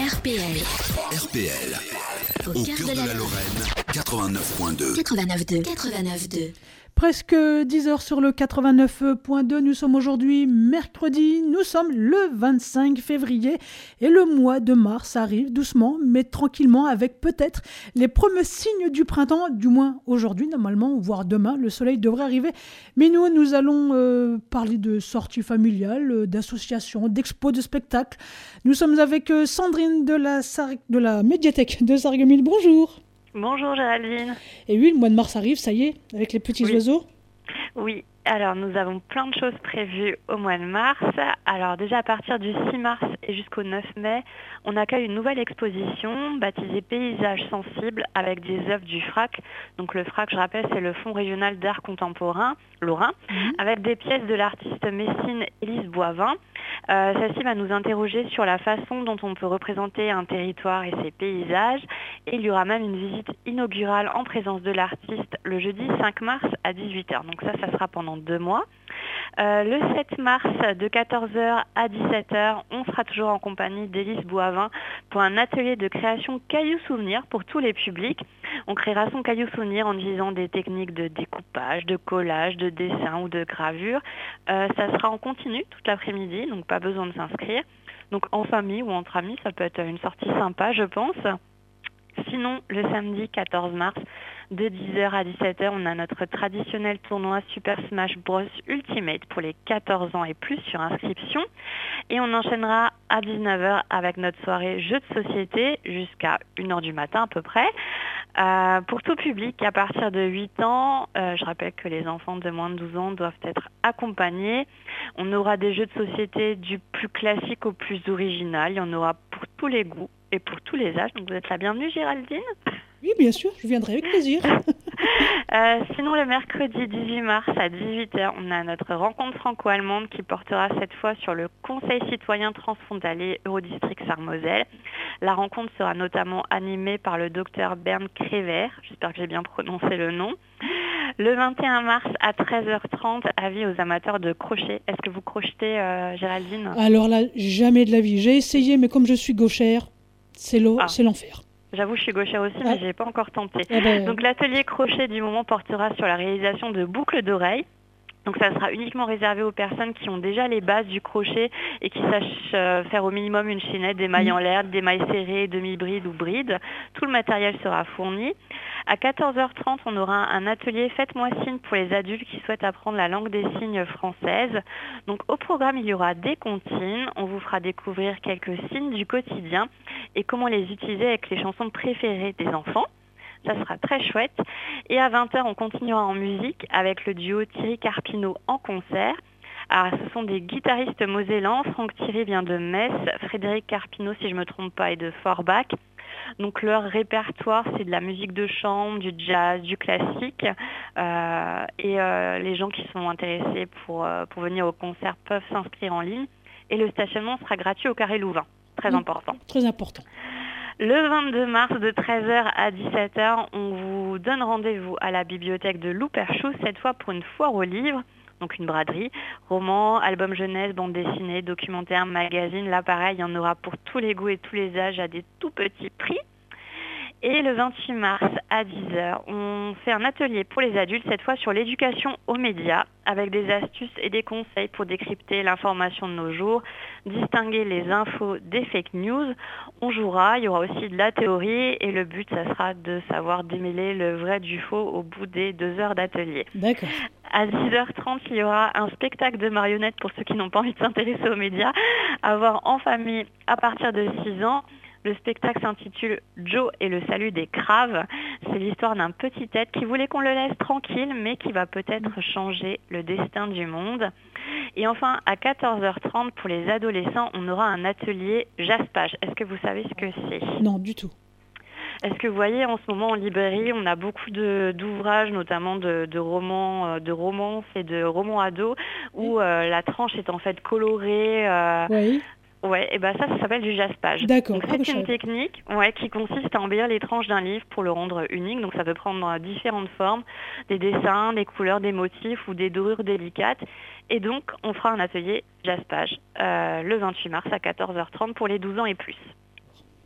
RPL. RPL. Au cœur de la Lorraine, 89.2. 89.2. Presque 10h sur le 89.2, nous sommes aujourd'hui mercredi, nous sommes le 25 février et le mois de mars arrive doucement mais tranquillement avec peut-être les premiers signes du printemps, du moins aujourd'hui normalement, voire demain, le soleil devrait arriver. Mais nous allons parler de sorties familiales, d'associations, d'expos, de spectacles. Nous sommes avec Sandrine de la médiathèque de Sarreguemines. Bonjour. Bonjour Géraldine. Et oui, le mois de mars arrive, ça y est, avec les petits oiseaux. Oui, alors nous avons plein de choses prévues au mois de mars. Alors déjà à partir du 6 mars et jusqu'au 9 mai, on accueille une nouvelle exposition baptisée Paysages sensibles avec des œuvres du FRAC. Donc le FRAC, je rappelle, c'est le Fonds régional d'art contemporain lorrain, avec des pièces de l'artiste messine Élise Boivin. Celle-ci va nous interroger sur la façon dont on peut représenter un territoire et ses paysages. Et il y aura même une visite inaugurale en présence de l'artiste le jeudi 5 mars à 18h. Donc ça sera pendant 2 mois. Le 7 mars de 14h à 17h, on sera toujours en compagnie d'Élise Boivin pour un atelier de création caillou souvenir pour tous les publics. On créera son caillou souvenir en utilisant des techniques de découpage, de collage, de dessin ou de gravure. Ça sera en continu toute l'après-midi, donc pas besoin de s'inscrire. Donc en famille ou entre amis, ça peut être une sortie sympa, je pense. Sinon, le samedi 14 mars, de 10h à 17h, on a notre traditionnel tournoi Super Smash Bros Ultimate pour les 14 ans et plus sur inscription. Et on enchaînera à 19h avec notre soirée jeux de société jusqu'à 1h du matin à peu près. Pour tout public, à partir de 8 ans, je rappelle que les enfants de moins de 12 ans doivent être accompagnés. On aura des jeux de société du plus classique au plus original. Il y en aura pour tous les goûts et pour tous les âges. Donc vous êtes la bienvenue, Géraldine. Oui, bien sûr, je viendrai avec plaisir. Sinon, le mercredi 18 mars à 18h, on a notre rencontre franco-allemande qui portera cette fois sur le Conseil citoyen transfrontalier Eurodistrict Sarre-Moselle. La rencontre sera notamment animée par le docteur Bernd Krever, j'espère que j'ai bien prononcé le nom. Le 21 mars à 13h30, avis aux amateurs de crochet. Est-ce que vous crochetez, Géraldine ? Alors là, jamais de la vie. J'ai essayé, mais comme je suis gauchère, c'est l'enfer. J'avoue, je suis gauchère aussi, mais je n'ai pas encore tenté. Ben... Donc l'atelier crochet du moment portera sur la réalisation de boucles d'oreilles. Donc ça sera uniquement réservé aux personnes qui ont déjà les bases du crochet et qui sachent faire au minimum une chaînette, des mailles en l'air, des mailles serrées, demi-bride ou bride. Tout le matériel sera fourni. À 14h30, on aura un atelier Faites-moi signe pour les adultes qui souhaitent apprendre la langue des signes française. Donc au programme, il y aura des comptines. On vous fera découvrir quelques signes du quotidien et comment les utiliser avec les chansons préférées des enfants. Ça sera très chouette. Et à 20h, on continuera en musique avec le duo Thierry Carpino en concert. Alors, ce sont des guitaristes mosellans. Franck Thierry vient de Metz. Frédéric Carpino, si je ne me trompe pas, est de Forbach. Donc leur répertoire, c'est de la musique de chambre, du jazz, du classique. Les gens qui sont intéressés pour venir au concert peuvent s'inscrire en ligne. Et le stationnement sera gratuit au Carré Louvain. Très important. Très important. Le 22 mars de 13h à 17h, on vous donne rendez-vous à la bibliothèque de Louperchoux, cette fois pour une foire aux livres, donc une braderie, romans, albums jeunesse, bandes dessinées, documentaires, magazines. Là pareil, il y en aura pour tous les goûts et tous les âges à des tout petits prix. Et le 28 mars à 10h, on fait un atelier pour les adultes, cette fois sur l'éducation aux médias, avec des astuces et des conseils pour décrypter l'information de nos jours, distinguer les infos des fake news. On jouera, il y aura aussi de la théorie et le but, ça sera de savoir démêler le vrai du faux au bout des 2 heures d'atelier. D'accord. À 10h30, il y aura un spectacle de marionnettes pour ceux qui n'ont pas envie de s'intéresser aux médias, à voir en famille à partir de 6 ans. Le spectacle s'intitule Joe et le salut des craves. C'est l'histoire d'un petit être qui voulait qu'on le laisse tranquille, mais qui va peut-être changer le destin du monde. Et enfin, à 14h30, pour les adolescents, on aura un atelier Jaspage. Est-ce que vous savez ce que c'est ? Non, du tout. Est-ce que vous voyez, en ce moment en librairie, on a beaucoup d'ouvrages, notamment de romans, de romances et de romans ados, où la tranche est en fait colorée. Oui. Ouais, et ben ça s'appelle du jaspage. D'accord. Donc c'est une technique qui consiste à embellir les tranches d'un livre pour le rendre unique. Donc ça peut prendre différentes formes, des dessins, des couleurs, des motifs ou des dorures délicates. Et donc on fera un atelier jaspage le 28 mars à 14h30 pour les 12 ans et plus.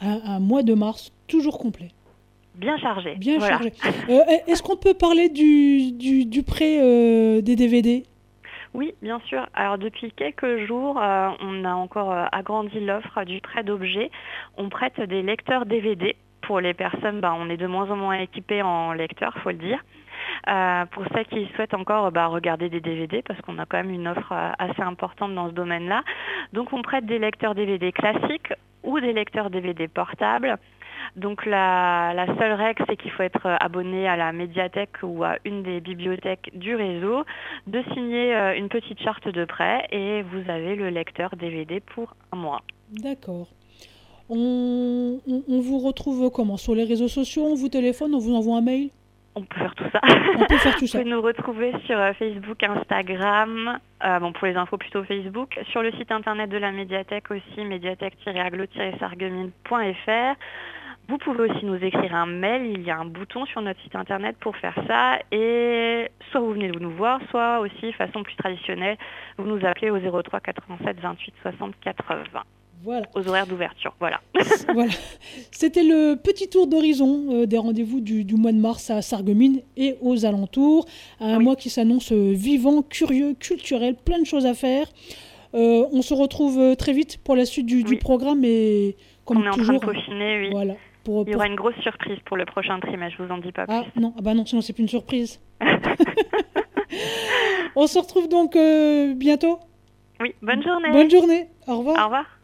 un mois de mars toujours complet. Bien chargé. Bien chargé. Est-ce qu'on peut parler du prêt des DVD ? Oui, bien sûr. Alors depuis quelques jours, on a encore agrandi l'offre du prêt d'objets. On prête des lecteurs DVD pour les personnes. On est de moins en moins équipés en lecteurs, faut le dire. Pour celles qui souhaitent encore regarder des DVD, parce qu'on a quand même une offre assez importante dans ce domaine-là. Donc on prête des lecteurs DVD classiques ou des lecteurs DVD portables. Donc la seule règle, c'est qu'il faut être abonné à la médiathèque ou à une des bibliothèques du réseau, de signer une petite charte de prêt et vous avez le lecteur DVD pour un mois. D'accord. On vous retrouve comment ? Sur les réseaux sociaux, on vous téléphone, on vous envoie un mail ? On peut faire tout ça. On peut faire tout ça. Vous pouvez nous retrouver sur Facebook, Instagram, pour les infos plutôt Facebook, sur le site internet de la médiathèque aussi, médiathèque-aglo-sarreguemines.fr. Vous pouvez aussi nous écrire un mail, il y a un bouton sur notre site internet pour faire ça, et soit vous venez nous voir, soit aussi, de façon plus traditionnelle, vous nous appelez au 03 87 28 60 80. Voilà. Aux horaires d'ouverture, voilà. Voilà. C'était le petit tour d'horizon des rendez-vous du mois de mars à Sarreguemines et aux alentours. Un mois qui s'annonce vivant, curieux, culturel, plein de choses à faire. On se retrouve très vite pour la suite du programme, et comme on est toujours, en train de peaufiner, oui. Voilà. Il y aura une grosse surprise pour le prochain trimestre, je vous en dis pas plus. Non, sinon c'est plus une surprise. On se retrouve donc bientôt. Oui, bonne journée. Bonne journée, au revoir. Au revoir.